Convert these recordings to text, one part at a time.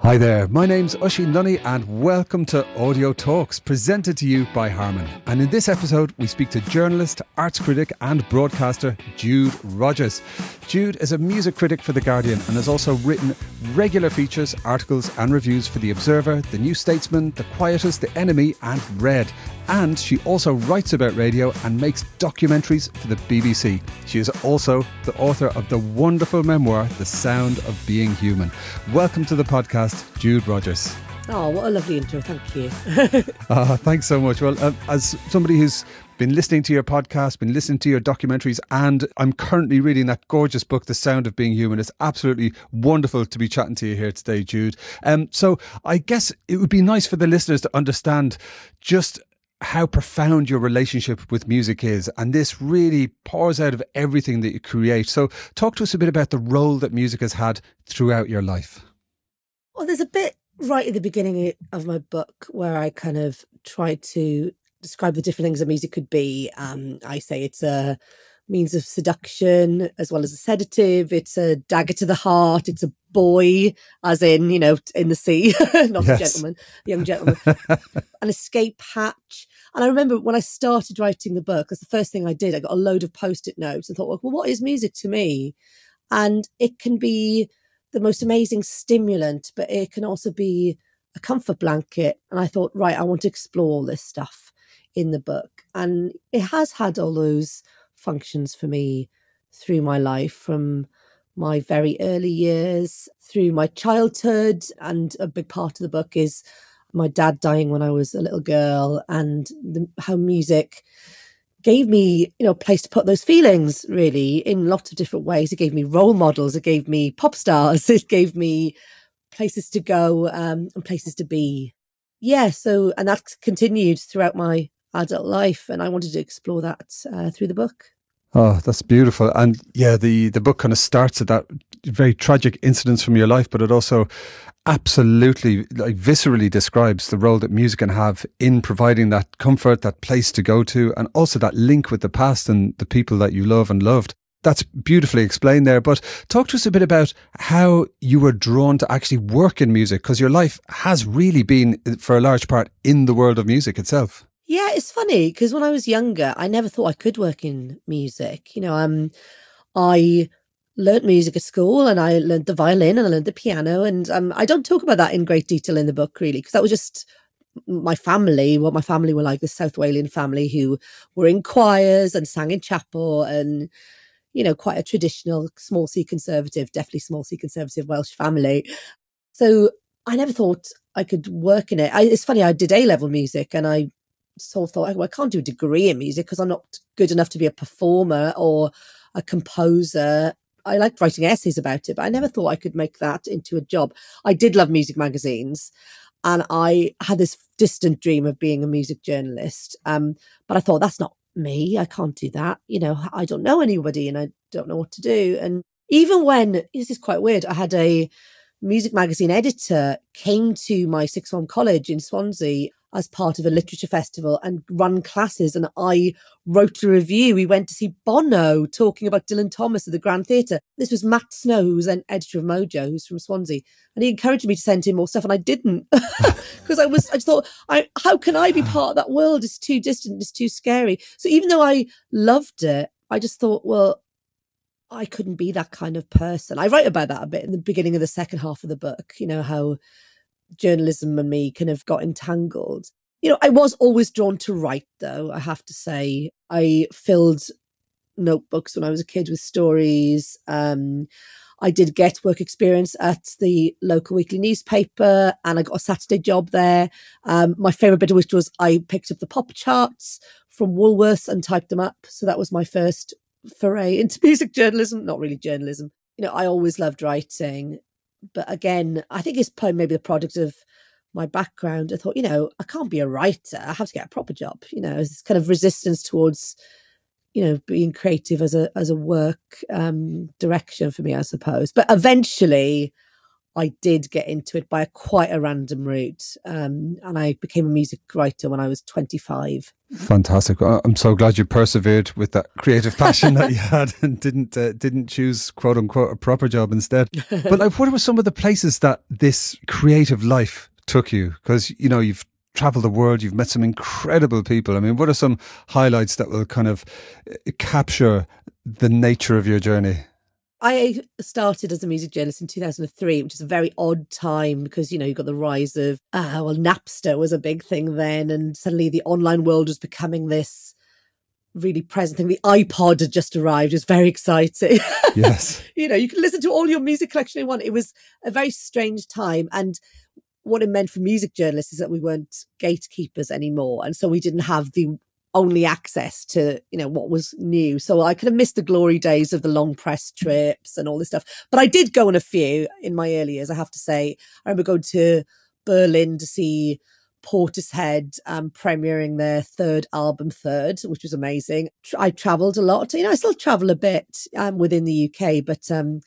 Hi there, my name's Oisin Nunny and welcome to Audio Talks, presented to you by Harman. And in this episode, we speak to journalist, arts critic and broadcaster Jude Rogers. Jude is a music critic for The Guardian and has also written regular features, articles and reviews for The Observer, The New Statesman, The Quietist, The Enemy and Red. And she also writes about radio and makes documentaries for the BBC. She is also the author of the wonderful memoir, The Sound of Being Human. Welcome to the podcast, Jude Rogers. Oh, what a lovely intro. Thank you. Thanks so much. Well, as somebody who's been listening to your podcast, been listening to your documentaries, and I'm currently reading that gorgeous book, The Sound of Being Human. It's absolutely wonderful to be chatting to you here today, Jude. So I guess it would be nice for the listeners to understand just how profound your relationship with music is, and this really pours out of everything that you create. So talk to us a bit about the role that music has had throughout your life. Well, there's a bit right at the beginning of my book where I kind of try to describe the different things that music could be. I say it's a means of seduction as well as a sedative. It's a dagger to the heart. It's a buoy, as in, in the sea, not yes. A young gentleman, an escape hatch. And I remember when I started writing the book, that's the first thing I did. I got a load of Post-it notes and thought, well, what is music to me? And it can be the most amazing stimulant, but it can also be a comfort blanket. And I thought, right, I want to explore all this stuff in the book. And it has had all those functions for me through my life, from my very early years through my childhood. And a big part of the book is my dad dying when I was a little girl, and how music gave me, a place to put those feelings, really, in lots of different ways. It gave me role models. It gave me pop stars. It gave me places to go and places to be. Yeah, so, and that's continued throughout my adult life. And I wanted to explore that through the book. Oh, that's beautiful. And yeah, the book kind of starts at that very tragic incidents from your life, but it also absolutely, viscerally describes the role that music can have in providing that comfort, that place to go to, and also that link with the past and the people that you love and loved. That's beautifully explained there. But talk to us a bit about how you were drawn to actually work in music, because your life has really been, for a large part, in the world of music itself. Yeah, it's funny because when I was younger, I never thought I could work in music. I learnt music at school, and I learnt the violin and I learnt the piano. And I don't talk about that in great detail in the book, really, because that was just my family, what my family were like, the South Walian family who were in choirs and sang in chapel and, quite a traditional small C conservative, definitely small C conservative Welsh family. So I never thought I could work in it. It's funny, I did A-level music and I sort of thought, well, I can't do a degree in music because I'm not good enough to be a performer or a composer. I liked writing essays about it, but I never thought I could make that into a job. I did love music magazines, and I had this distant dream of being a music journalist. But I thought, that's not me. I can't do that. I don't know anybody and I don't know what to do. And even when, this is quite weird, I had a music magazine editor came to my sixth form college in Swansea as part of a literature festival and run classes. And I wrote a review. We went to see Bono talking about Dylan Thomas at the Grand Theatre. This was Matt Snow, who's an editor of Mojo, who's from Swansea. And he encouraged me to send him more stuff. And I didn't, because I just thought, how can I be part of that world? It's too distant. It's too scary. So even though I loved it, I just thought, well, I couldn't be that kind of person. I write about that a bit in the beginning of the second half of the book, how journalism and me kind of got entangled. I was always drawn to write, though, I have to say. I filled notebooks when I was a kid with stories. I did get work experience at the local weekly newspaper and I got a Saturday job there. My favourite bit of which was I picked up the pop charts from Woolworths and typed them up. So that was my first foray into music journalism. Not really journalism. I always loved writing. But again, I think it's probably maybe the product of my background. I thought, I can't be a writer. I have to get a proper job. This kind of resistance towards, being creative as a work direction for me, I suppose. But eventually I did get into it by quite a random route. And I became a music writer when I was 25. Fantastic. I'm so glad you persevered with that creative passion that you had and didn't choose, quote unquote, a proper job instead. But like, what were some of the places that this creative life took you? Because, you know, you've traveled the world, you've met some incredible people. I mean, what are some highlights that will kind of capture the nature of your journey? I started as a music journalist in 2003, which is a very odd time because, you know, you got the rise of, Napster was a big thing then. And suddenly the online world was becoming this really present thing. The iPod had just arrived. It was very exciting. Yes. You know, you could listen to all your music collection in one. It was a very strange time. And what it meant for music journalists is that we weren't gatekeepers anymore. And so we didn't have the only access to, you know, what was new. So I could have missed the glory days of the long press trips and all this stuff. But I did go on a few in my early years, I have to say. I remember going to Berlin to see Portishead premiering their third album, which was amazing. I travelled a lot. You know, I still travel a bit within the UK, but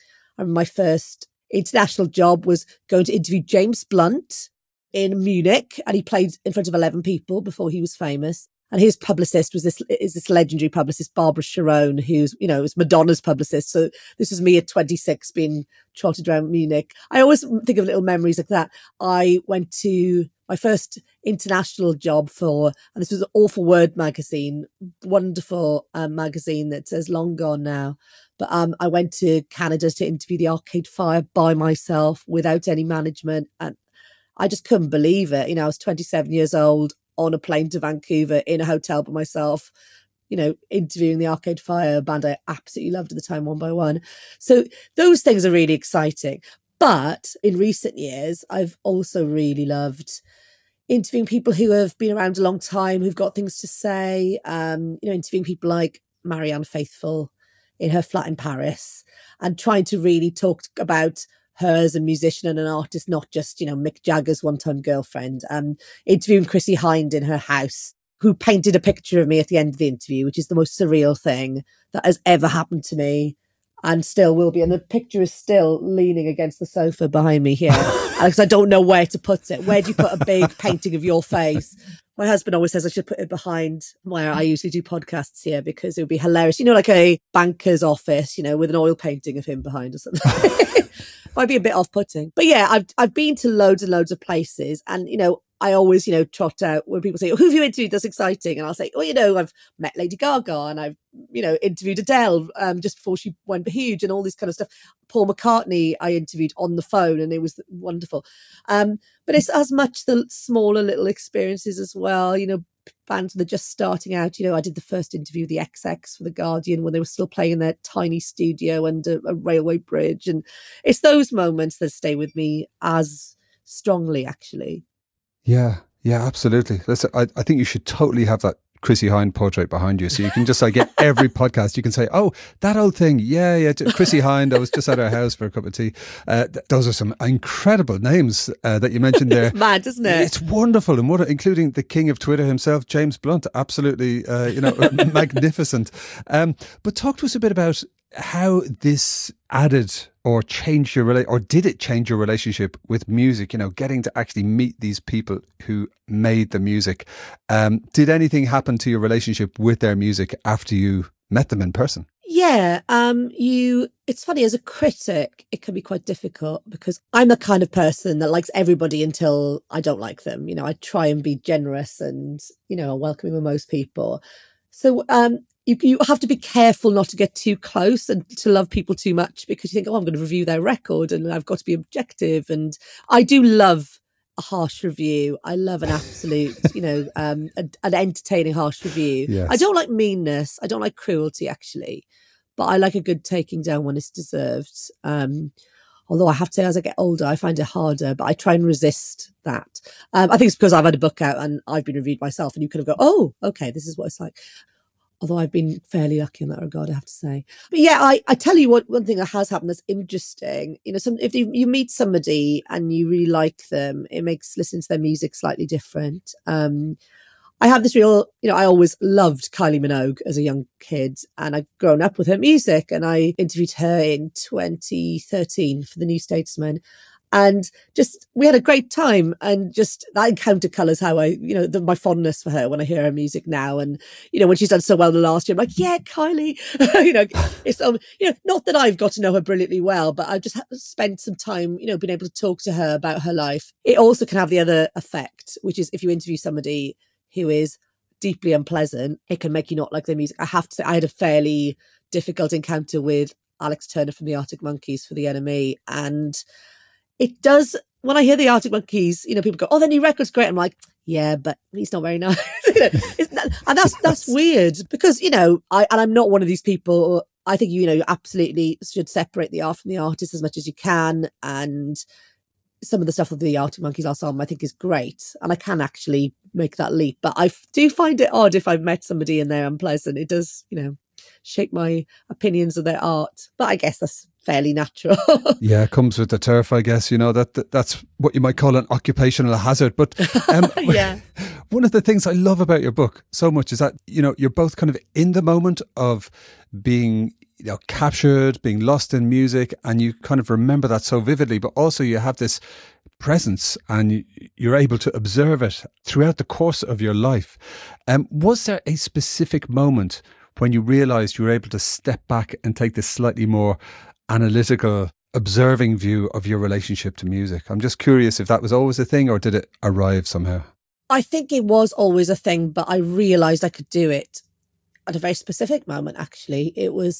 my first international job was going to interview James Blunt in Munich, and he played in front of 11 people before he was famous. And his publicist was this legendary publicist, Barbara Sharon, who's, you know, was Madonna's publicist. So this was me at 26 being trotted around Munich. I always think of little memories like that. I went to my first international job and this was an Awful Word magazine, wonderful magazine that says long gone now. But I went to Canada to interview the Arcade Fire by myself without any management. And I just couldn't believe it. You know, I was 27 years old, on a plane to Vancouver in a hotel by myself, you know, interviewing the Arcade Fire, a band I absolutely loved at the time, One by One. So those things are really exciting. But in recent years, I've also really loved interviewing people who have been around a long time, who've got things to say, you know, interviewing people like Marianne Faithfull in her flat in Paris and trying to really talk about her as a musician and an artist, not just, you know, Mick Jagger's one-time girlfriend. Interviewing Chrissie Hynde in her house, who painted a picture of me at the end of the interview, which is the most surreal thing that has ever happened to me and still will be. And the picture is still leaning against the sofa behind me here. Because I don't know where to put it. Where do you put a big painting of your face? My husband always says I should put it behind where I usually do podcasts here because it would be hilarious. You know, like a banker's office, you know, with an oil painting of him behind or something. Might be a bit off-putting. But yeah, I've been to loads and loads of places. And, you know, I always, you know, trot out when people say, oh, who have you interviewed that's exciting? And I'll say, well, you know, I've met Lady Gaga and I've, you know, interviewed Adele just before she went huge and all this kind of stuff. Paul McCartney I interviewed on the phone and it was wonderful. But it's as much the smaller little experiences as well, you know, bands that are just starting out. You know, I did the first interview, the XX for The Guardian, when they were still playing in their tiny studio under a railway bridge. And it's those moments that stay with me as strongly, actually. Yeah, absolutely. Listen, I think you should totally have that Chrissie Hynde portrait behind you. So you can just like get every podcast, you can say, oh, that old thing. Yeah. Chrissie Hynde, I was just at her house for a cup of tea. Those are some incredible names that you mentioned there. It's mad, isn't it? It's wonderful. And including the king of Twitter himself, James Blunt. Absolutely, magnificent. But talk to us a bit about how this added or changed or did it change your relationship with music? You know, getting to actually meet these people who made the music. Did anything happen to your relationship with their music after you met them in person? Yeah, it's funny, as a critic, it can be quite difficult because I'm the kind of person that likes everybody until I don't like them. You know, I try and be generous and, you know, welcoming with most people. So, you have to be careful not to get too close and to love people too much because you think, oh, I'm going to review their record and I've got to be objective. And I do love a harsh review. I love an absolute, you know, an entertaining harsh review. Yes. I don't like meanness. I don't like cruelty, actually. But I like a good taking down when it's deserved. Although I have to say, as I get older, I find it harder, but I try and resist that. I think it's because I've had a book out and I've been reviewed myself and you kind of go, oh, okay, this is what it's like. Although I've been fairly lucky in that regard, I have to say. But yeah, I tell you what, one thing that has happened that's interesting, you know, if you meet somebody and you really like them, it makes listening to their music slightly different. I have this real, you know, I always loved Kylie Minogue as a young kid and I've grown up with her music and I interviewed her in 2013 for the New Statesman. And just, we had a great time. And just that encounter colours how my fondness for her when I hear her music now. And, when she's done so well the last year, I'm like, yeah, Kylie, it's, not that I've got to know her brilliantly well, but I've just spent some time, being able to talk to her about her life. It also can have the other effect, which is if you interview somebody who is deeply unpleasant, it can make you not like their music. I have to say, I had a fairly difficult encounter with Alex Turner from the Arctic Monkeys for the NME, and it does, when I hear the Arctic Monkeys, people go, oh, their new record's great. I'm like, yeah, but he's not very nice. And that's weird because, I'm not one of these people. I think, you absolutely should separate the art from the artist as much as you can. And some of the stuff that the Arctic Monkeys last album I think is great. And I can actually make that leap. But I do find it odd if I've met somebody and they're unpleasant. It does, shape my opinions of their art. But I guess that's fairly natural. Yeah, it comes with the turf, I guess. That's what you might call an occupational hazard. But yeah. One of the things I love about your book so much is that, you're both kind of in the moment of being captured, being lost in music, and you kind of remember that so vividly, but also you have this presence and you're able to observe it throughout the course of your life. Was there a specific moment when you realised you were able to step back and take this slightly more analytical, observing view of your relationship to music? I'm just curious if that was always a thing or did it arrive somehow? I think it was always a thing, but I realised I could do it at a very specific moment, actually. It was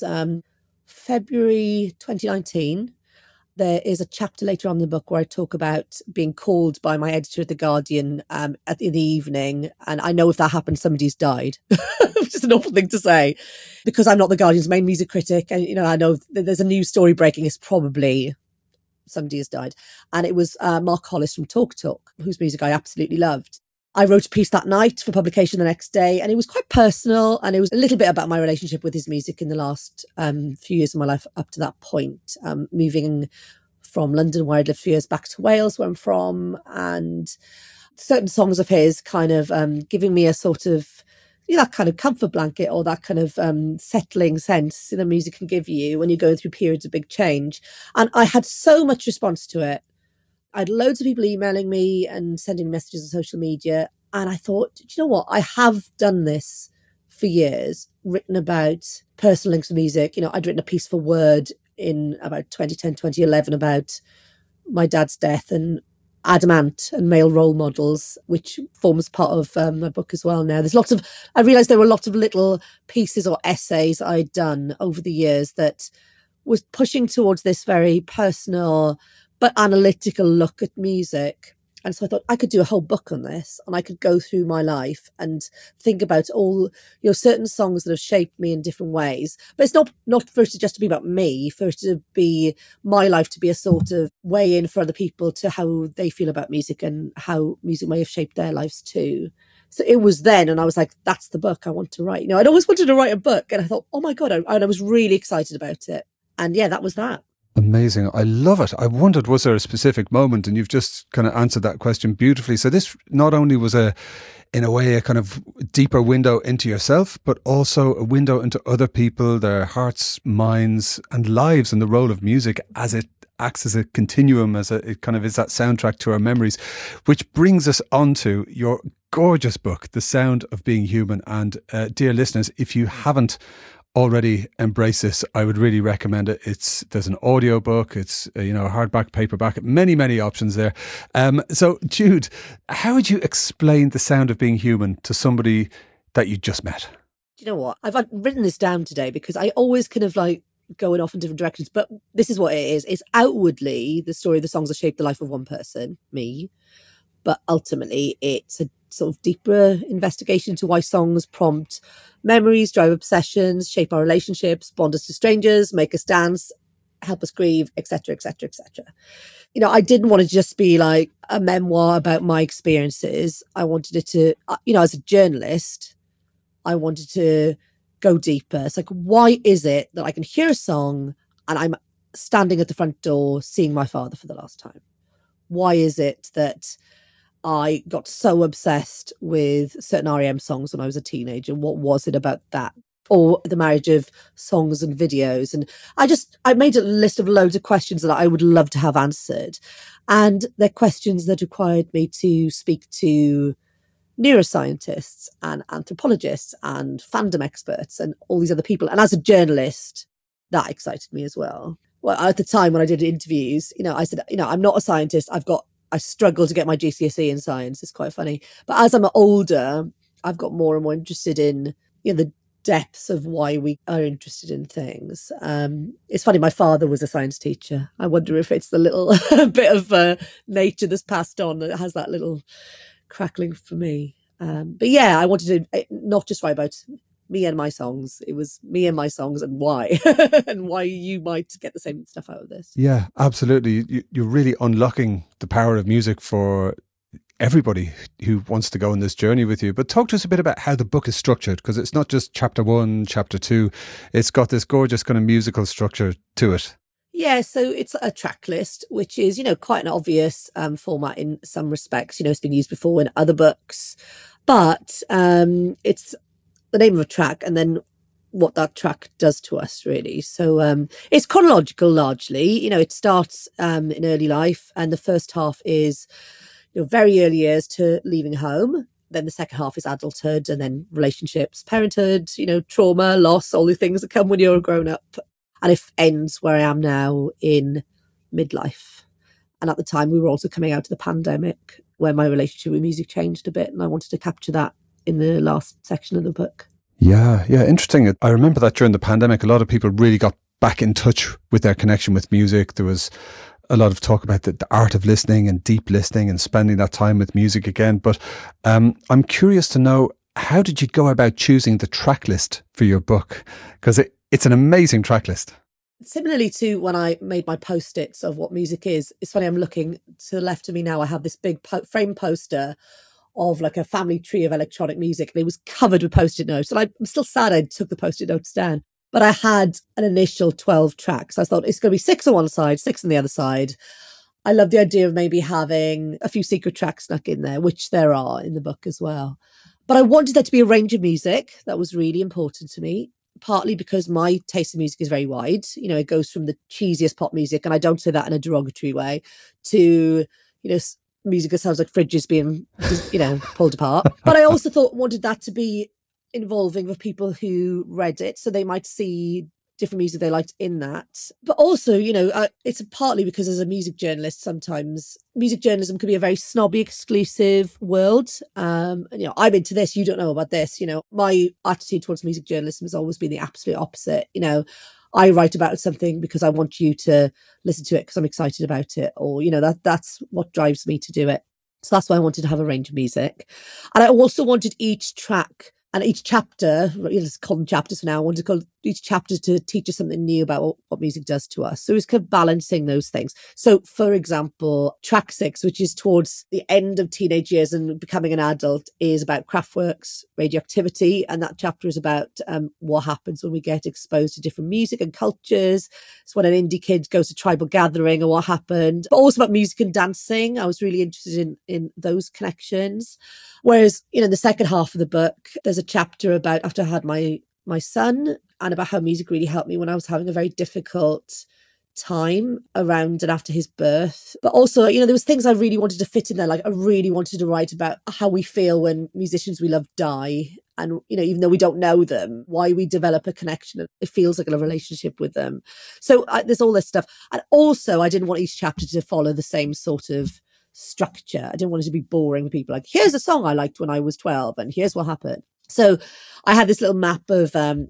February 2019. There is a chapter later on in the book where I talk about being called by my editor at The Guardian in the evening. And I know if that happened, somebody's died, which is an awful thing to say, because I'm not The Guardian's main music critic. And, I know there's a news story breaking. It's probably somebody has died. And it was Mark Hollis from Talk Talk, whose music I absolutely loved. I wrote a piece that night for publication the next day, and it was quite personal, and it was a little bit about my relationship with his music in the last few years of my life up to that point, moving from London, where I'd lived for years, back to Wales, where I'm from, and certain songs of his kind of giving me a sort of, that kind of comfort blanket or that kind of settling sense the music can give you when you're going through periods of big change. And I had so much response to it. I had loads of people emailing me and sending messages on social media. And I thought, do you know what? I have done this for years, written about personal links with music. I'd written a piece for Word in about 2010, 2011 about my dad's death and Adam Ant and male role models, which forms part of my book as well now. I realised there were lots of little pieces or essays I'd done over the years that was pushing towards this very personal but analytical look at music. And so I thought I could do a whole book on this, and I could go through my life and think about all, certain songs that have shaped me in different ways. But it's not for it to just to be about me, for it to be my life, to be a sort of way in for other people to how they feel about music and how music may have shaped their lives too. So it was then, and I was like, that's the book I want to write. I'd always wanted to write a book, and I thought, oh my God, I was really excited about it. And yeah, that was that. Amazing. I love it. I wondered, was there a specific moment? And you've just kind of answered that question beautifully. So this not only was in a way, a kind of deeper window into yourself, but also a window into other people, their hearts, minds and lives, and the role of music as it acts as a continuum, it kind of is that soundtrack to our memories, which brings us on to your gorgeous book, The Sound of Being Human. And dear listeners, if you haven't already embrace this, I would really recommend it. There's an audio book, it's a hardback, paperback, many options there. So Jude, how would you explain The Sound of Being Human to somebody that you just met? Do you know what? I've written this down today because I always kind of like going off in different directions, but this is what it is. It's outwardly the story of the songs that shaped the life of one person, me, but ultimately it's a sort of deeper investigation into why songs prompt memories, drive obsessions, shape our relationships, bond us to strangers, make us dance, help us grieve, etc., etc., etc. I didn't want to just be like a memoir about my experiences. I wanted it to, as a journalist, I wanted to go deeper. It's like, why is it that I can hear a song and I'm standing at the front door seeing my father for the last time? Why is it that I got so obsessed with certain REM songs when I was a teenager? What was it about that or the marriage of songs and videos. And I made a list of loads of questions that I would love to have answered. And they're questions that required me to speak to neuroscientists and anthropologists and fandom experts and all these other people. And as a journalist, that excited me as well. Well, at the time when I did interviews, I said, I'm not a scientist. I struggle to get my GCSE in science. It's quite funny. But as I'm older, I've got more and more interested in, the depths of why we are interested in things. It's funny, my father was a science teacher. I wonder if it's the little bit of nature that's passed on that has that little crackling for me. But yeah, I wanted to not just write about me and my songs. It was me and my songs and why, and why you might get the same stuff out of this. Yeah, absolutely. You're really unlocking the power of music for everybody who wants to go on this journey with you. But talk to us a bit about how the book is structured, because it's not just chapter 1, chapter 2. It's got this gorgeous kind of musical structure to it. Yeah, so it's a track list, which is, quite an obvious format in some respects. It's been used before in other books, but it's the name of a track and then what that track does to us, really. So it's chronological largely. It starts in early life, and the first half is very early years to leaving home. Then the second half is adulthood, and then relationships, parenthood, trauma, loss, all the things that come when you're a grown up. And it ends where I am now in midlife. And at the time, we were also coming out of the pandemic, where my relationship with music changed a bit. And I wanted to capture that in the last section of the book. Yeah, interesting. I remember that during the pandemic, a lot of people really got back in touch with their connection with music. There was a lot of talk about the art of listening and deep listening and spending that time with music again. But I'm curious to know, how did you go about choosing the track list for your book? Because it's an amazing track list. Similarly to when I made my post-its of what music is, it's funny, I'm looking to the left of me now. I have this big frame poster of like a family tree of electronic music, and it was covered with post-it notes. And I'm still sad I took the post-it notes down. But I had an initial 12 tracks. I thought it's going to be 6 on one side, 6 on the other side. I love the idea of maybe having a few secret tracks snuck in there, which there are in the book as well. But I wanted there to be a range of music. That was really important to me, partly because my taste in music is very wide. It goes from the cheesiest pop music, and I don't say that in a derogatory way, to, music that sounds like fridges being, pulled apart. But I also wanted that to be involving with people who read it, so they might see different music they liked in that. But also, it's partly because as a music journalist, sometimes music journalism can be a very snobby, exclusive world. And, I'm into this, you don't know about this. My attitude towards music journalism has always been the absolute opposite. I write about something because I want you to listen to it because I'm excited about it, or, that's what drives me to do it. So that's why I wanted to have a range of music. And I also wanted each track and each chapter, let's call them chapters for now, I wanted to call each chapter to teach us something new about what music does to us. So it's kind of balancing those things. So, for example, track 6, which is towards the end of teenage years and becoming an adult, is about Kraftwerk's Radioactivity. And that chapter is about what happens when we get exposed to different music and cultures. It's when an indie kid goes to tribal gathering and what happened. But also about music and dancing. I was really interested in those connections. Whereas, the second half of the book, there's a chapter about after I had my son, and about how music really helped me when I was having a very difficult time around and after his birth. But also, there was things I really wanted to fit in there. Like I really wanted to write about how we feel when musicians we love die. And, even though we don't know them, why we develop a connection. It feels like a relationship with them. So there's all this stuff. And also, I didn't want each chapter to follow the same sort of structure. I didn't want it to be boring for people. Like, here's a song I liked when I was 12 and here's what happened. So I had this little map of,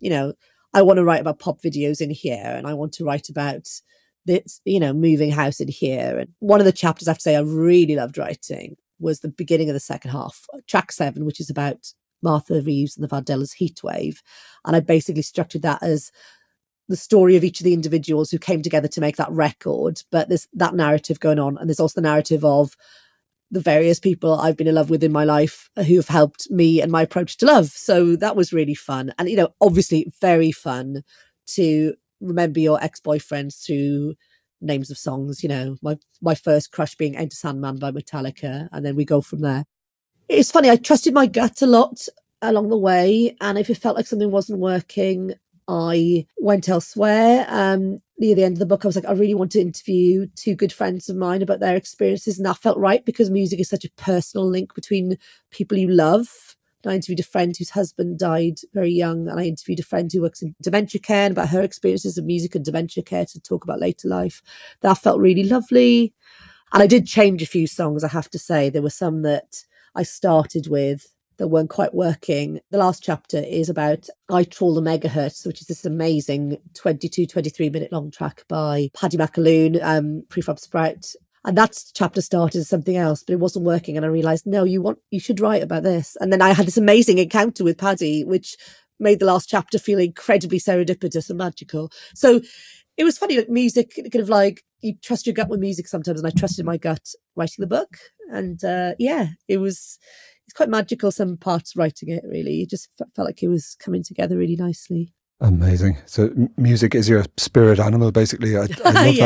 I want to write about pop videos in here, and I want to write about this, moving house in here. And one of the chapters I have to say I really loved writing was the beginning of the second half, track 7, which is about Martha Reeves and the Vandellas Heatwave. And I basically structured that as the story of each of the individuals who came together to make that record. But there's that narrative going on. And there's also the narrative of the various people I've been in love with in my life who have helped me and my approach to love. So that was really fun. And, obviously very fun to remember your ex-boyfriends through names of songs. My first crush being Enter Sandman by Metallica. And then we go from there. It's funny, I trusted my gut a lot along the way. And if it felt like something wasn't working, I went elsewhere. Near the end of the book, I was like, I really want to interview two good friends of mine about their experiences. And that felt right because music is such a personal link between people you love. I interviewed a friend whose husband died very young, and I interviewed a friend who works in dementia care and about her experiences of music and dementia care to talk about later life. That felt really lovely. And I did change a few songs, I have to say. There were some that I started with that weren't quite working. The last chapter is about I Troll the Megahertz, which is this amazing 22, 23-minute long track by Paddy McAloon, Prefab Sprout. And that chapter started as something else, but it wasn't working. And I realised, no, you should write about this. And then I had this amazing encounter with Paddy, which made the last chapter feel incredibly serendipitous and magical. So it was funny, like music, kind of like you trust your gut with music sometimes. And I trusted my gut writing the book. And it's quite magical, some parts writing it, really. It just felt like it was coming together really nicely. Amazing. So music is your spirit animal, basically. I love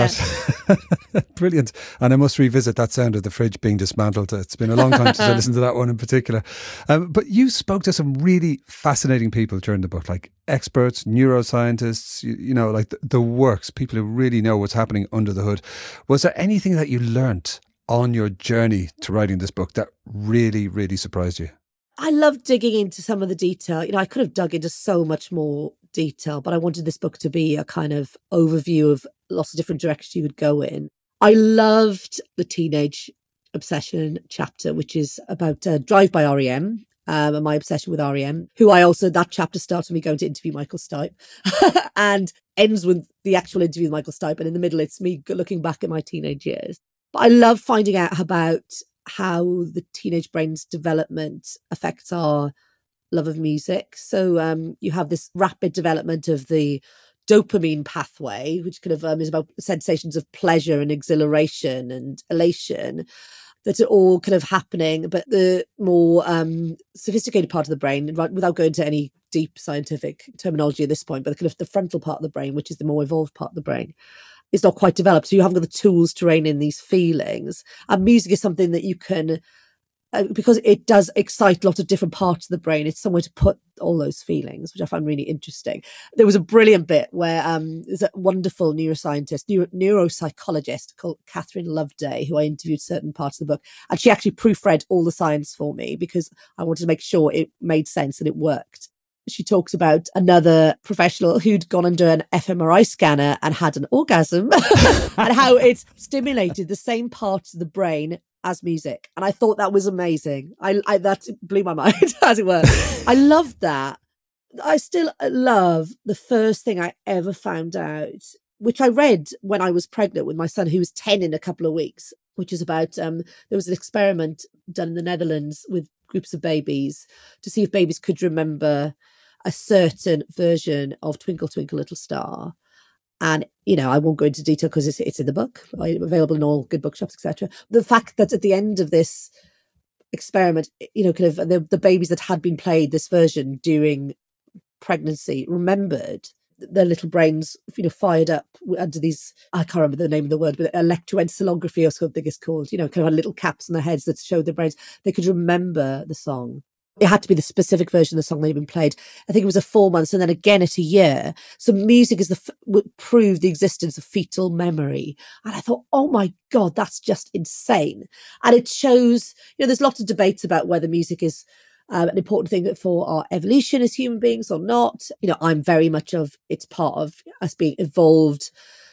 that. Brilliant. And I must revisit that sound of the fridge being dismantled. It's been a long time since I listened to that one in particular. But you spoke to some really fascinating people during the book, like experts, neuroscientists, you know, like the works, people who really know what's happening under the hood. Was there anything that you learnt on your journey to writing this book that really, really surprised you? I love digging into some of the detail. You know, I could have dug into so much more detail, but I wanted this book to be a kind of overview of lots of different directions you would go in. I loved the teenage obsession chapter, which is about Drive by REM. And my obsession with REM, that chapter starts with me going to interview Michael Stipe and ends with the actual interview with Michael Stipe. And in the middle, it's me looking back at my teenage years. But I love finding out about how the teenage brain's development affects our love of music. So you have this rapid development of the dopamine pathway, which kind of is about sensations of pleasure and exhilaration and elation that are all kind of happening. But the more sophisticated part of the brain, right, without going into any deep scientific terminology at this point, but the frontal part of the brain, which is the more evolved part of the brain, is not quite developed. So you haven't got the tools to rein in these feelings. And music is something that you can, because it does excite lots of different parts of the brain, it's somewhere to put all those feelings, which I find really interesting. There was a brilliant bit where there's a wonderful neuropsychologist called Catherine Loveday, who I interviewed certain parts of the book. And she actually proofread all the science for me because I wanted to make sure it made sense and it worked. She talks about another professional who'd gone under an fMRI scanner and had an orgasm and how it stimulated the same parts of the brain as music. And I thought that was amazing. That blew my mind, as it were. I loved that. I still love the first thing I ever found out, which I read when I was pregnant with my son, who was 10 in a couple of weeks, which is about, there was an experiment done in the Netherlands with groups of babies to see if babies could remember a certain version of Twinkle, Twinkle, Little Star. And, you know, I won't go into detail because it's in the book, available in all good bookshops, etc. The fact that at the end of this experiment, you know, kind of the babies that had been played this version during pregnancy remembered, their little brains, you know, fired up under these, I can't remember the name of the word, but electroencephalography or something it's called, you know, kind of had little caps on their heads that showed their brains. They could remember the song. It had to be the specific version of the song that had been played. I think it was at 4 months and then again at a year. So music would prove the existence of fetal memory. And I thought, oh my God, that's just insane. And it shows, you know, there's lots of debates about whether music is an important thing for our evolution as human beings or not. You know, I'm very much of, it's part of us being evolved,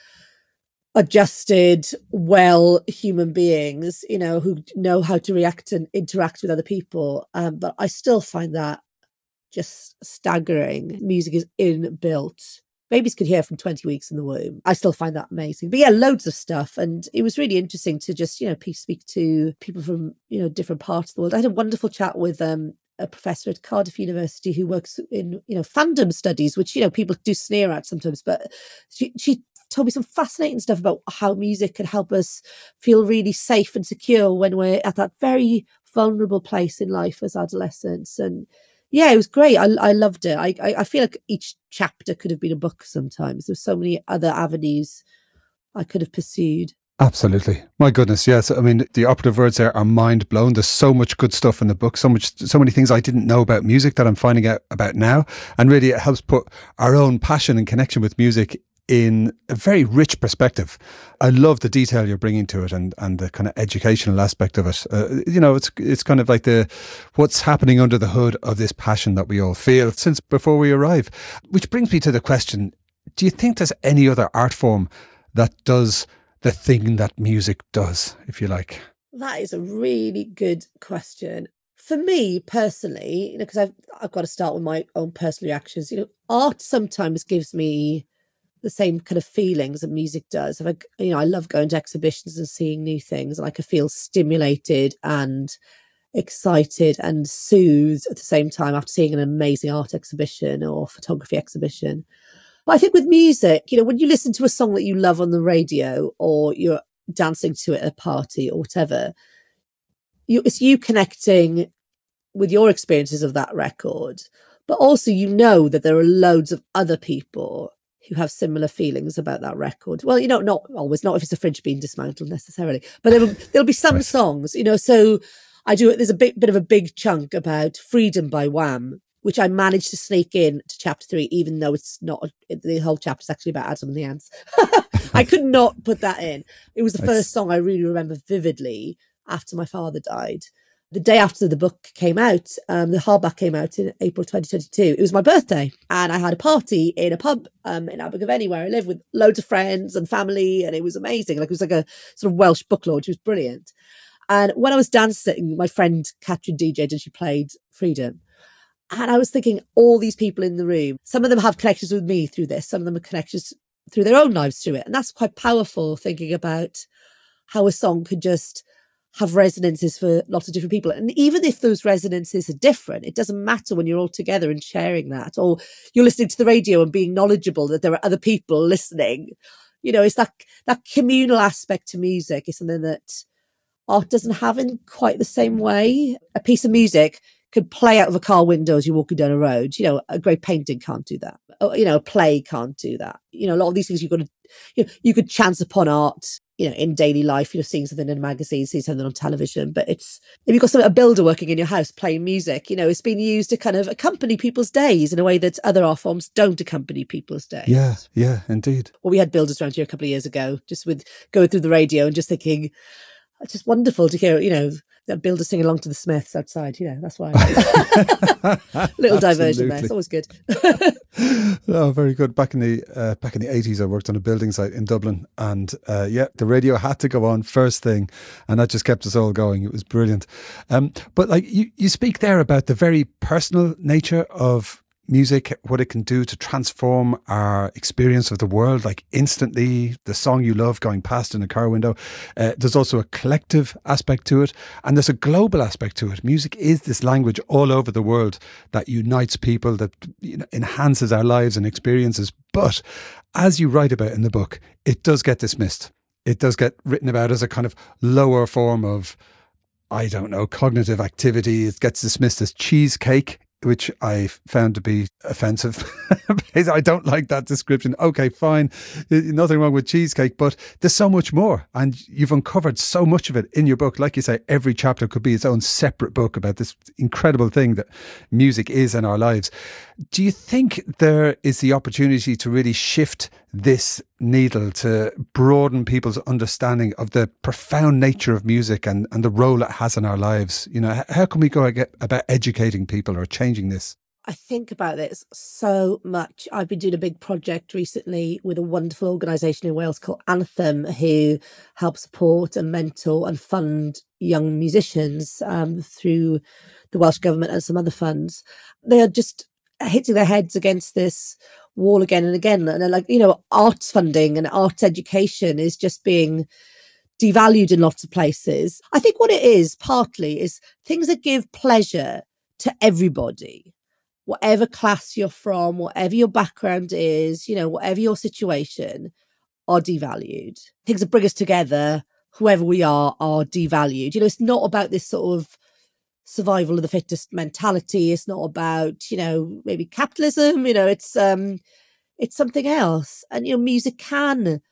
adjusted, well human beings, you know, who know how to react and interact with other people. But I still find that just staggering. Music is inbuilt. Babies could hear from 20 weeks in the womb. I still find that amazing. But yeah, loads of stuff. And it was really interesting to just, you know, speak to people from, you know, different parts of the world. I had a wonderful chat with a professor at Cardiff University who works in, you know, fandom studies, which, you know, people do sneer at sometimes. But she told me some fascinating stuff about how music can help us feel really safe and secure when we're at that very vulnerable place in life as adolescents. And yeah, it was great. I loved it. I feel like each chapter could have been a book sometimes. There's so many other avenues I could have pursued. Absolutely. My goodness, yes. I mean, the operative words there are mind blown. There's so much good stuff in the book, so many things I didn't know about music that I'm finding out about now. And really it helps put our own passion and connection with music in a very rich perspective. I love the detail you're bringing to it and the kind of educational aspect of it. It's kind of like what's happening under the hood of this passion that we all feel since before we arrive. Which brings me to the question, do you think there's any other art form that does the thing that music does, if you like? That is a really good question. For me personally, because I've got to start with my own personal reactions. Art sometimes gives me the same kind of feelings that music does. I love going to exhibitions and seeing new things, and I can feel stimulated and excited and soothed at the same time after seeing an amazing art exhibition or photography exhibition. But I think with music, when you listen to a song that you love on the radio or you're dancing to it at a party or whatever, it's you connecting with your experiences of that record. But also, that there are loads of other people who have similar feelings about that record. Well, not always, not if it's a fridge being dismantled necessarily, but there'll be some songs, so there's a bit of a big chunk about Freedom by Wham, which I managed to sneak in to chapter 3, even though it's not, the whole chapter is actually about Adam and the Ants. I could not put that in. It was the first song I really remember vividly after my father died. The day after the book came out, the hardback came out in April 2022. It was my birthday, and I had a party in a pub in Abergavenny where I live with loads of friends and family, and it was amazing. It was like a sort of Welsh book launch. It was brilliant. And when I was dancing, my friend Catherine DJ'd and she played Freedom. And I was thinking, all these people in the room, some of them have connections with me through this, some of them have connections through their own lives through it. And that's quite powerful, thinking about how a song could just have resonances for lots of different people. And even if those resonances are different, it doesn't matter when you're all together and sharing that, or you're listening to the radio and being knowledgeable that there are other people listening. It's that communal aspect to music is something that art doesn't have in quite the same way. A piece of music could play out of a car window as you're walking down a road. A great painting can't do that. A play can't do that. A lot of these things you could chance upon art, in daily life, seeing something in a magazine, seeing something on television. But if you've got a builder working in your house playing music, it's been used to kind of accompany people's days in a way that other art forms don't accompany people's days. Yeah, indeed. Well, we had builders around here a couple of years ago, just with going through the radio and just thinking, it's just wonderful to hear, that builder sing along to the Smiths outside. That's why. Little diversion there. It's always good. Oh, very good. Back in the 80s, I worked on a building site in Dublin, and the radio had to go on first thing, and that just kept us all going. It was brilliant. But like you speak there about the very personal nature of music, what it can do to transform our experience of the world, like instantly, the song you love going past in a car window. There's also a collective aspect to it, and there's a global aspect to it. Music is this language all over the world that unites people, that enhances our lives and experiences. But as you write about in the book, it does get dismissed. It does get written about as a kind of lower form of, I don't know, cognitive activity. It gets dismissed as cheesecake, which I found to be offensive. I don't like that description. Okay, fine. Nothing wrong with cheesecake, but there's so much more. And you've uncovered so much of it in your book. Like you say, every chapter could be its own separate book about this incredible thing that music is in our lives. Do you think there is the opportunity to really shift this needle to broaden people's understanding of the profound nature of music and the role it has in our lives? How can we go about educating people or changing this? I think about this so much. I've been doing a big project recently with a wonderful organisation in Wales called Anthem, who help support and mentor and fund young musicians through the Welsh Government and some other funds. They are just hitting their heads against this wall again and again. And they're like, arts funding and arts education is just being devalued in lots of places. I think what it is partly is things that give pleasure to everybody, whatever class you're from, whatever your background is, whatever your situation, are devalued. Things that bring us together, whoever we are devalued. It's not about this sort of survival of the fittest mentality. It's not about, maybe capitalism, it's something else. And, music can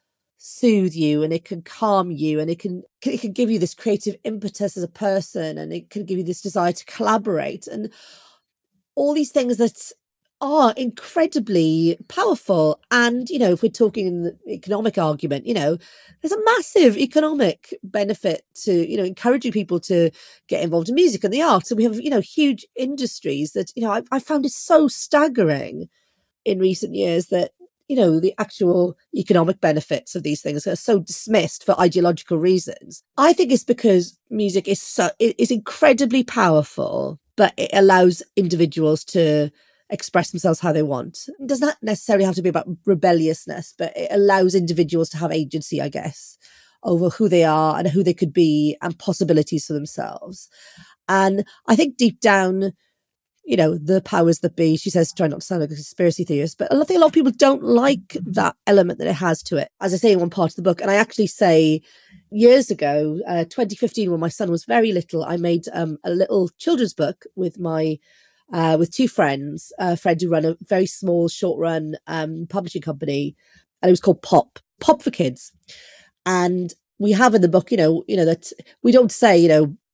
soothe you, and it can calm you, and it can give you this creative impetus as a person, and it can give you this desire to collaborate, and all these things that are incredibly powerful. And, if we're talking in the economic argument, there's a massive economic benefit to, encouraging people to get involved in music and the arts. And we have, huge industries that, I found it so staggering in recent years that, the actual economic benefits of these things are so dismissed for ideological reasons. I think it's because music is incredibly powerful, but it allows individuals to express themselves how they want. It does not necessarily have to be about rebelliousness, but it allows individuals to have agency, I guess, over who they are and who they could be and possibilities for themselves. And I think deep down, the powers that be, she says, try not to sound like a conspiracy theorist, but I think a lot of people don't like that element that it has to it. As I say in one part of the book, and I actually say years ago, 2015, when my son was very little, I made a little children's book with with two friends, friends who run a very small short run publishing company, and it was called Pop for Kids. And we have in the book, that we don't say,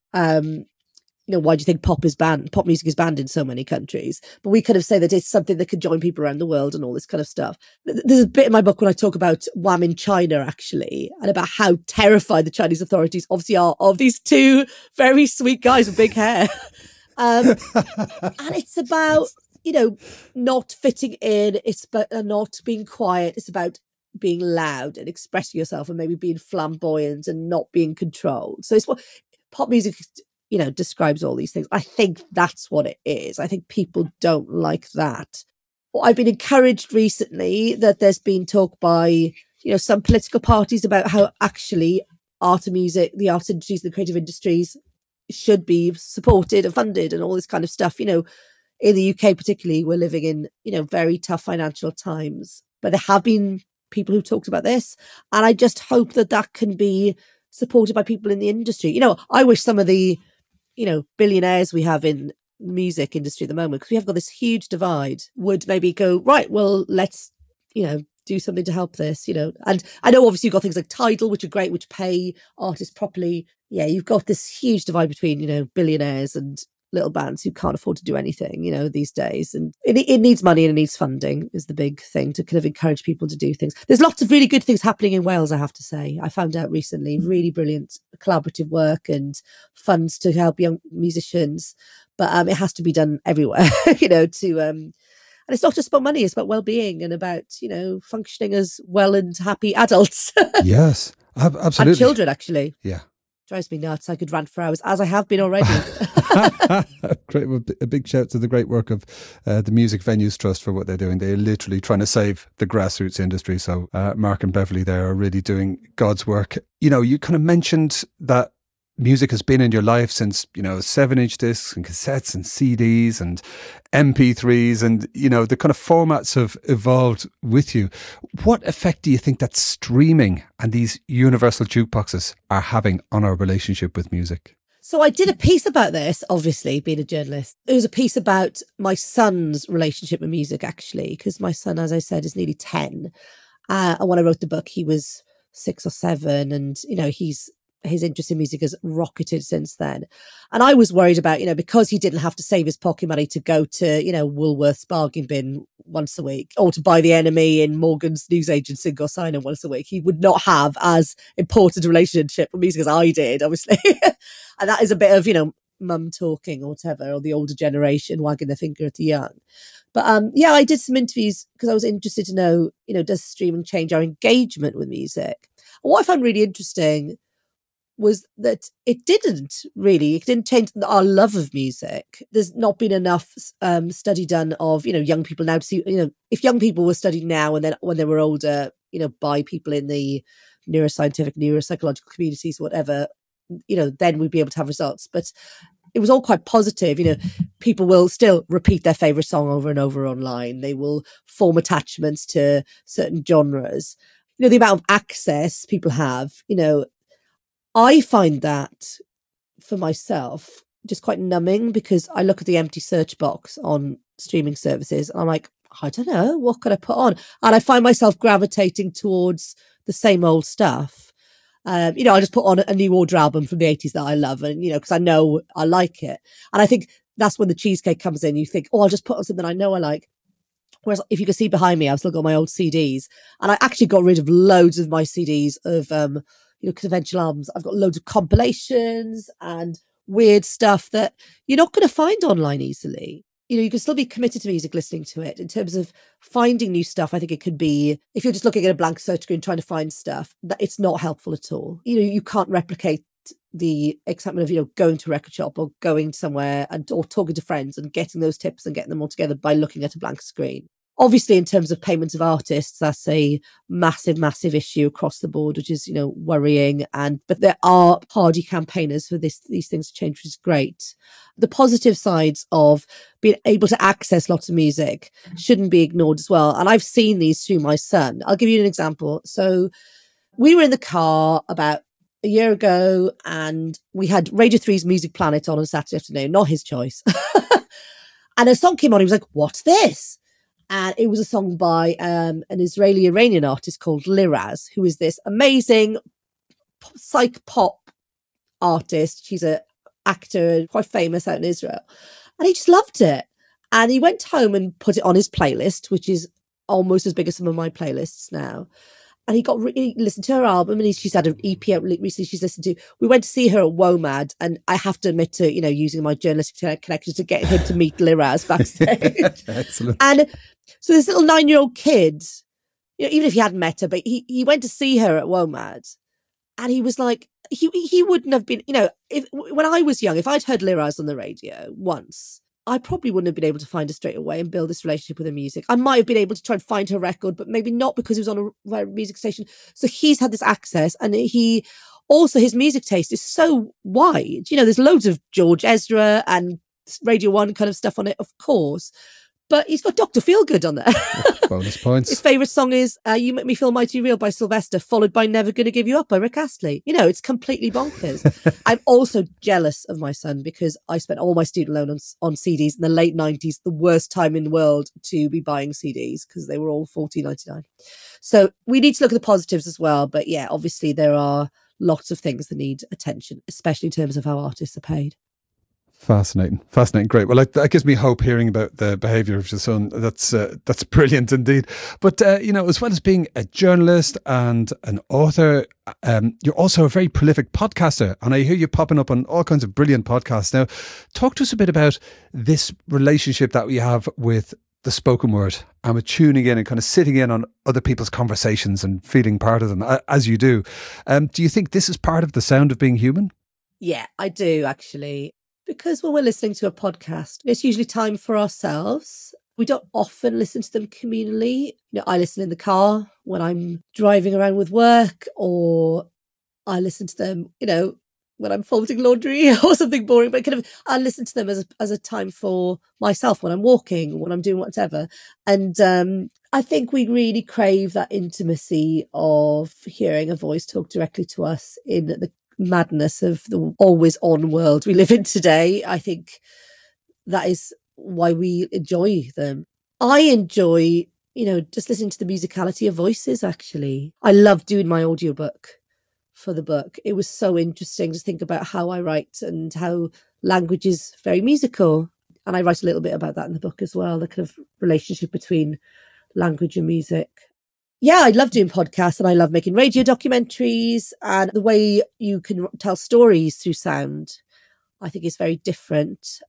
why do you think pop music is banned in so many countries? But we kind of say that it's something that could join people around the world and all this kind of stuff. There's a bit in my book when I talk about Wham in China, actually, and about how terrified the Chinese authorities obviously are of these two very sweet guys with big hair. And it's about, not fitting in. It's about not being quiet. It's about being loud and expressing yourself and maybe being flamboyant and not being controlled. So it's what pop music, describes all these things. I think that's what it is. I think people don't like that. Well, I've been encouraged recently that there's been talk by, some political parties about how actually art and music, the arts industries, the creative industries should be supported and funded and all this kind of stuff. In the UK particularly, we're living in, very tough financial times. But there have been people who've talked about this. And I just hope that can be supported by people in the industry. I wish some of the, billionaires we have in music industry at the moment, because we have got this huge divide, would maybe go, right, well, let's, do something to help this, And I know obviously you've got things like Tidal, which are great, which pay artists properly. Yeah, you've got this huge divide between, billionaires and little bands who can't afford to do anything, these days. And it needs money and it needs funding is the big thing to kind of encourage people to do things. There's lots of really good things happening in Wales, I have to say. I found out recently, really brilliant collaborative work and funds to help young musicians. But it has to be done everywhere, and it's not just about money, it's about well-being and about, functioning as well and happy adults. Yes, absolutely. And children, actually. Yeah. Drives me nuts. I could rant for hours, as I have been already. Great. Well, a big shout to the great work of the Music Venues Trust for what they're doing. They're literally trying to save the grassroots industry. So Mark and Beverly there are really doing God's work. You kind of mentioned that music has been in your life since, 7-inch discs and cassettes and CDs and MP3s and, the kind of formats have evolved with you. What effect do you think that streaming and these universal jukeboxes are having on our relationship with music? So I did a piece about this, obviously, being a journalist. It was a piece about my son's relationship with music, actually, because my son, as I said, is nearly 10. And when I wrote the book, he was 6 or 7 and, his interest in music has rocketed since then. And I was worried about, because he didn't have to save his pocket money to go to, Woolworth's bargain bin once a week or to buy the NME in Morgan's newsagent single signer once a week, he would not have as important a relationship with music as I did, obviously. And that is a bit of, mum talking or whatever, or the older generation wagging their finger at the young. But I did some interviews because I was interested to know, does streaming change our engagement with music? And what I found really interesting was that it didn't change our love of music. There's not been enough study done of, young people now to see, if young people were studied now and then when they were older, by people in the neuroscientific, neuropsychological communities, whatever, then we'd be able to have results. But it was all quite positive. People will still repeat their favorite song over and over online. They will form attachments to certain genres. The amount of access people have, I find that for myself just quite numbing because I look at the empty search box on streaming services and I'm like, I don't know, what could I put on? And I find myself gravitating towards the same old stuff. I just put on a new order album from the 80s that I love, and, because I know I like it. And I think that's when the cheesecake comes in. You think, oh, I'll just put on something I know I like. Whereas if you can see behind me, I've still got my old CDs, and I actually got rid of loads of my CDs of, conventional albums. I've got loads of compilations and weird stuff that you're not going to find online easily. You can still be committed to music, listening to it. In terms of finding new stuff, I think it could be, if you're just looking at a blank search screen trying to find stuff, that it's not helpful at all. You can't replicate the excitement of, going to a record shop or going somewhere or talking to friends and getting those tips and getting them all together by looking at a blank screen. Obviously, in terms of payments of artists, that's a massive, massive issue across the board, which is, worrying. But there are hardy campaigners for these things to change, which is great. The positive sides of being able to access lots of music shouldn't be ignored as well. And I've seen these through my son. I'll give you an example. So we were in the car about a year ago, and we had Radio 3's Music Planet on Saturday afternoon, not his choice. And a song came on. He was like, "What's this?" And it was a song by an Israeli-Iranian artist called Liraz, who is this amazing psych pop artist. She's an actor, quite famous out in Israel. And he just loved it. And he went home and put it on his playlist, which is almost as big as some of my playlists now. And he listened to her album, and she's had an EP out recently she's listened to. We went to see her at WOMAD, and I have to admit to, using my journalistic connections to get him to meet Liraz backstage. Excellent. And so this little 9-year-old kid, even if he hadn't met her, but he went to see her at WOMAD, and he was like, he wouldn't have been, when I was young, if I'd heard Liraz on the radio once, I probably wouldn't have been able to find her straight away and build this relationship with her music. I might have been able to try and find her record, but maybe not, because it was on a music station. So he's had this access, and his music taste is so wide. There's loads of George Ezra and Radio 1 kind of stuff on it, of course. But he's got Dr. Feelgood on there. Bonus points. His favourite song is You Make Me Feel Mighty Real by Sylvester, followed by Never Gonna Give You Up by Rick Astley. It's completely bonkers. I'm also jealous of my son, because I spent all my student loan on CDs in the late 90s, the worst time in the world to be buying CDs, because they were all $14.99. So we need to look at the positives as well. But yeah, obviously there are lots of things that need attention, especially in terms of how artists are paid. Fascinating. Great. Well, that gives me hope, hearing about the behaviour of your son. That's brilliant indeed. But, as well as being a journalist and an author, you're also a very prolific podcaster. And I hear you popping up on all kinds of brilliant podcasts. Now, talk to us a bit about this relationship that we have with the spoken word, and with tuning in and kind of sitting in on other people's conversations and feeling part of them, as you do. Do you think this is part of the sound of being human? Yeah, I do, actually. Because when we're listening to a podcast, it's usually time for ourselves. We don't often listen to them communally. I listen in the car when I'm driving around with work, or I listen to them, when I'm folding laundry or something boring. But I listen to them as a time for myself when I'm walking, when I'm doing whatever. And I think we really crave that intimacy of hearing a voice talk directly to us in the madness of the always on world we live in today. I think that is why we enjoy them. I enjoy, just listening to the musicality of voices, actually. I love doing my audiobook for the book. It was so interesting to think about how I write and how language is very musical. And I write a little bit about that in the book as well, the kind of relationship between language and music. Yeah, I love doing podcasts, and I love making radio documentaries, and the way you can tell stories through sound, I think is very different.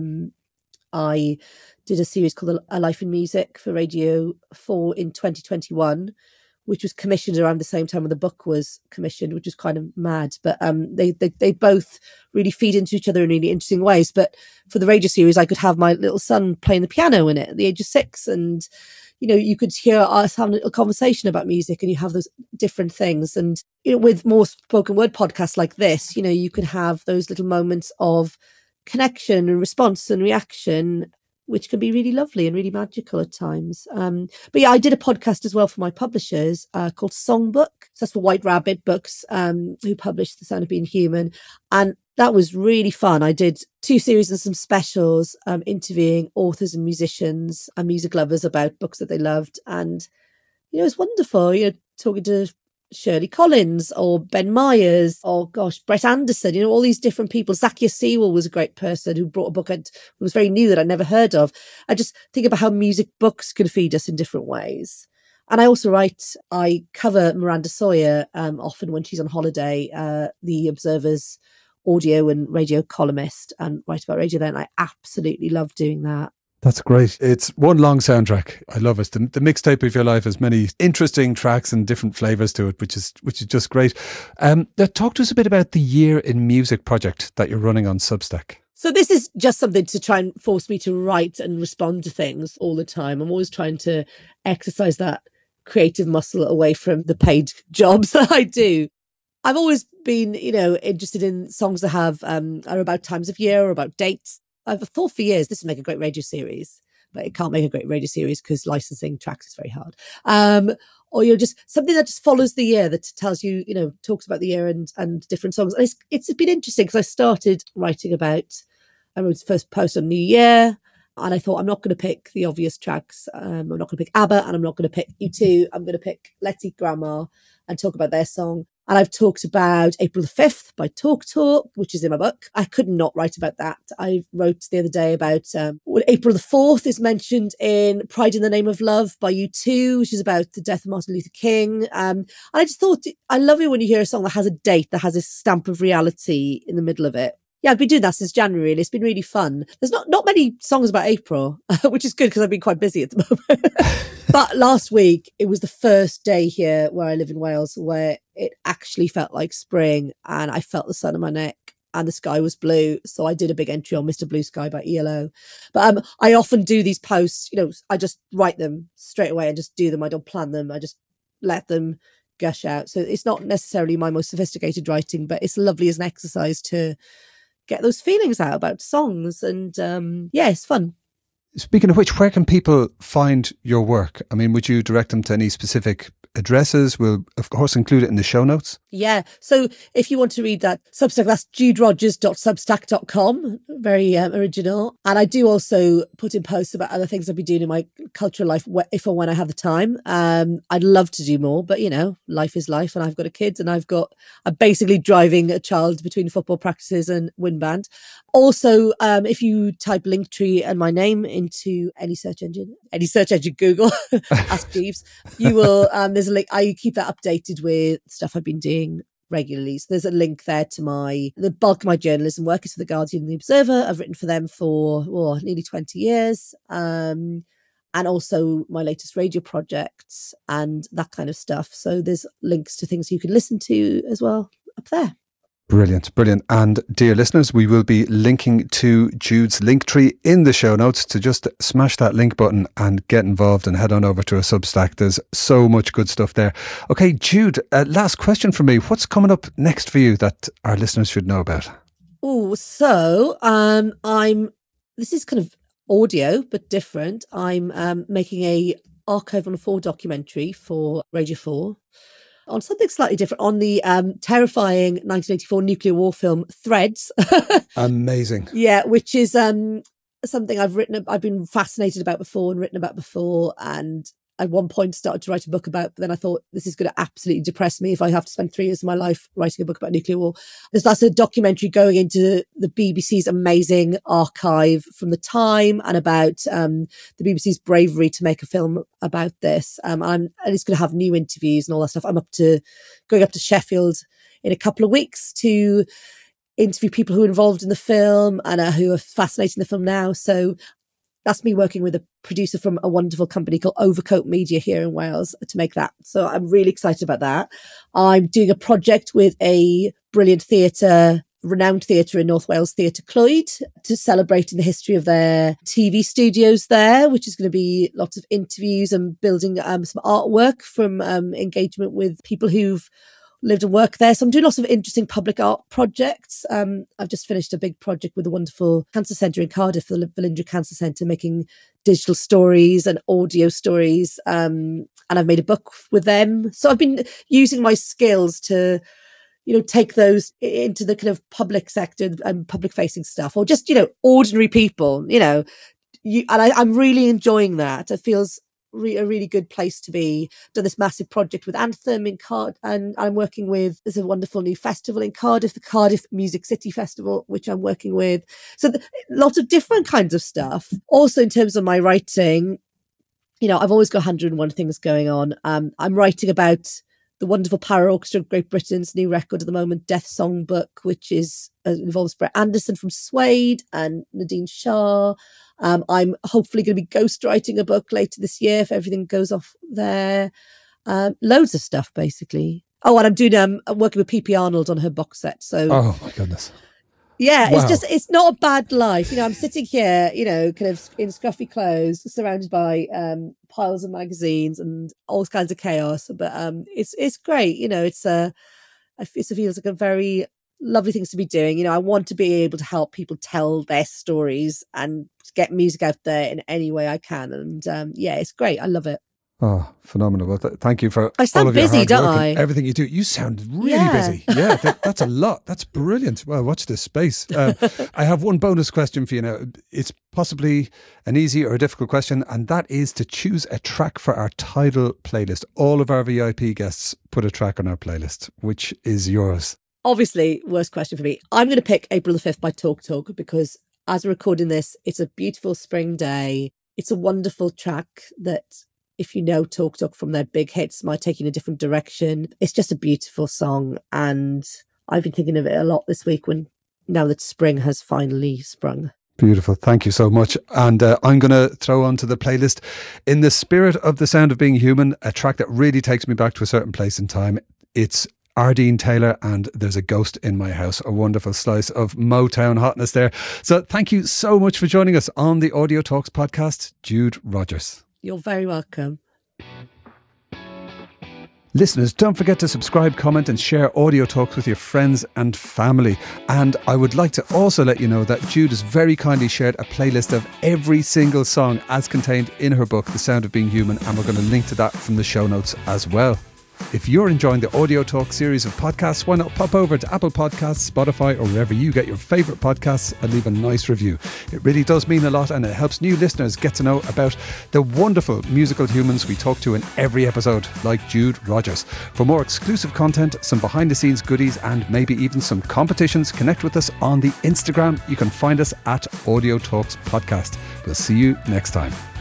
I did a series called A Life in Music for Radio 4 in 2021, which was commissioned around the same time when the book was commissioned, which was kind of mad. But they both really feed into each other in really interesting ways. But for the radio series, I could have my little son playing the piano in it at the age of 6, and you could hear us having a little conversation about music, and you have those different things. And, with more spoken word podcasts like this, you can have those little moments of connection and response and reaction, which can be really lovely and really magical at times. But yeah, I did a podcast as well for my publishers called Songbook. So that's for White Rabbit Books, who published The Sound of Being Human. And that was really fun. I did 2 series and some specials, interviewing authors and musicians and music lovers about books that they loved. And, it was wonderful, talking to Shirley Collins or Ben Myers or, gosh, Brett Anderson, all these different people. Zakia Sewell was a great person who brought a book that was very new that I'd never heard of. I just think about how music books can feed us in different ways. And I also I cover Miranda Sawyer often when she's on holiday, the Observer's audio and radio columnist, and write about radio there. And I absolutely love doing that. That's great. It's one long soundtrack. I love it. The mixtape of your life has many interesting tracks and different flavours to it, which is just great. Talk to us a bit about the Year in Music project that you're running on Substack. So this is just something to try and force me to write and respond to things all the time. I'm always trying to exercise that creative muscle away from the paid jobs that I do. I've always been, interested in songs that are about times of year or about dates. I've thought for years this would make a great radio series, but it can't make a great radio series because licensing tracks is very hard. Or just something that just follows the year, that tells you, talks about the year and different songs. And it's been interesting because I started writing I wrote the first post on New Year. And I thought, I'm not going to pick the obvious tracks. I'm not going to pick ABBA and I'm not going to pick U2. I'm going to pick Let's Eat Grandma and talk about their song. And I've talked about April the 5th by Talk Talk, which is in my book. I could not write about that. I wrote the other day about April the 4th is mentioned in Pride in the Name of Love by U2, which is about the death of Martin Luther King. And I just thought, I love it when you hear a song that has a date, that has a stamp of reality in the middle of it. Yeah, I've been doing that since January and it's been really fun. There's not many songs about April, which is good because I've been quite busy at the moment. But last week, it was the first day here where I live in Wales where it actually felt like spring and I felt the sun on my neck and the sky was blue. So I did a big entry on Mr. Blue Sky by ELO. But I often do these posts, I just write them straight away and just do them. I don't plan them. I just let them gush out. So it's not necessarily my most sophisticated writing, but it's lovely as an exercise to get those feelings out about songs. And it's fun. Speaking of which, where can people find your work? I mean, would you direct them to any specific addresses? We'll, of course, include it in the show notes. Yeah. So if you want to read that Substack, that's juderogers.substack.com. Very original. And I do also put in posts about other things I'll be doing in my cultural life if or when I have the time. I'd love to do more, but life is life and I've got a kid and I'm basically driving a child between football practices and wind band. Also, if you type Linktree and my name into any search engine, Google, ask Jeeves, you will, there's a link. I keep that updated with stuff I've been doing regularly. So there's a link there to the bulk of my journalism work is for The Guardian and The Observer. I've written for them for nearly 20 years. And also my latest radio projects and that kind of stuff. So there's links to things you can listen to as well up there. Brilliant. And dear listeners, we will be linking to Jude's Linktree in the show notes, to just smash that link button and get involved and head on over to a Substack. There's so much good stuff there. Okay, Jude, last question for me. What's coming up next for you that our listeners should know about? Oh, so this is kind of audio, but different. I'm making a Archive on 4 documentary for Radio 4. On something slightly different, on the terrifying 1984 nuclear war film Threads. Amazing. Yeah, which is something I've been fascinated about before and written about before, and at one point started to write a book about, but then I thought this is going to absolutely depress me if I have to spend 3 years of my life writing a book about nuclear war. That's a documentary going into the BBC's amazing archive from the time and about the BBC's bravery to make a film about this. And it's going to have new interviews and all that stuff. I'm going up to Sheffield in a couple of weeks to interview people who are involved in the film and who are fascinating the film now. So that's me working with a producer from a wonderful company called Overcoat Media here in Wales to make that. So I'm really excited about that. I'm doing a project with a brilliant renowned theatre in North Wales, Theatre Clwyd, to celebrating the history of their TV studios there, which is going to be lots of interviews and building some artwork from engagement with people who've lived and worked there. So I'm doing lots of interesting public art projects. I've just finished a big project with a wonderful cancer centre in Cardiff, the Velindre Cancer Centre, making digital stories and audio stories. And I've made a book with them. So I've been using my skills to, take those into the kind of public sector and public facing stuff, or just, ordinary people, and I'm really enjoying that. It feels a really good place to be. Done this massive project with Anthem in Cardiff, and I'm working with, there's a wonderful new festival in Cardiff, the Cardiff Music City Festival, which I'm working with. So lots of different kinds of stuff. Also, in terms of my writing, I've always got 101 things going on. I'm writing about the wonderful Power Orchestra of Great Britain's new record at the moment, Death Songbook, which involves Brett Anderson from Suede and Nadine Shah. I'm hopefully going to be ghostwriting a book later this year if everything goes off there. Loads of stuff, basically. Oh, and I'm working with P.P. Arnold on her box set. So, oh my goodness. Yeah, Wow. it's not a bad life. I'm sitting here, kind of in scruffy clothes, surrounded by piles of magazines and all kinds of chaos. But it's great. It feels like a very lovely things to be doing. I want to be able to help people tell their stories and get music out there in any way I can. And it's great. I love it. Oh, phenomenal. Well, thank you for I sound all of your busy, hard don't work I? and everything you do. You sound really busy. Yeah, that's a lot. That's brilliant. Well, watch this space. I have one bonus question for you now. It's possibly an easy or a difficult question, and that is to choose a track for our title playlist. All of our VIP guests put a track on our playlist. Which is yours? Obviously, worst question for me. I'm going to pick April the 5th by Talk Talk, because as we're recording this, it's a beautiful spring day. It's a wonderful track that, if you know Talk Talk from their big hits, might take you in a different direction. It's just a beautiful song, and I've been thinking of it a lot this week now that spring has finally sprung. Beautiful. Thank you so much. And I'm going to throw onto the playlist, in the spirit of The Sound of Being Human, a track that really takes me back to a certain place in time. It's Ardeen Taylor and There's a Ghost in My House, a wonderful slice of Motown hotness there. So thank you so much for joining us on the Audio Talks podcast, Jude Rogers. You're very welcome. Listeners, don't forget to subscribe, comment and share Audio Talks with your friends and family. And I would like to also let you know that Jude has very kindly shared a playlist of every single song as contained in her book, The Sound of Being Human, and we're going to link to that from the show notes as well. If you're enjoying the Audio Talk series of podcasts, why not pop over to Apple Podcasts, Spotify, or wherever you get your favourite podcasts and leave a nice review. It really does mean a lot, and it helps new listeners get to know about the wonderful musical humans we talk to in every episode, like Jude Rogers. For more exclusive content, some behind the scenes goodies, and maybe even some competitions, connect with us on the Instagram. You can find us at Audio Talks Podcast. We'll see you next time.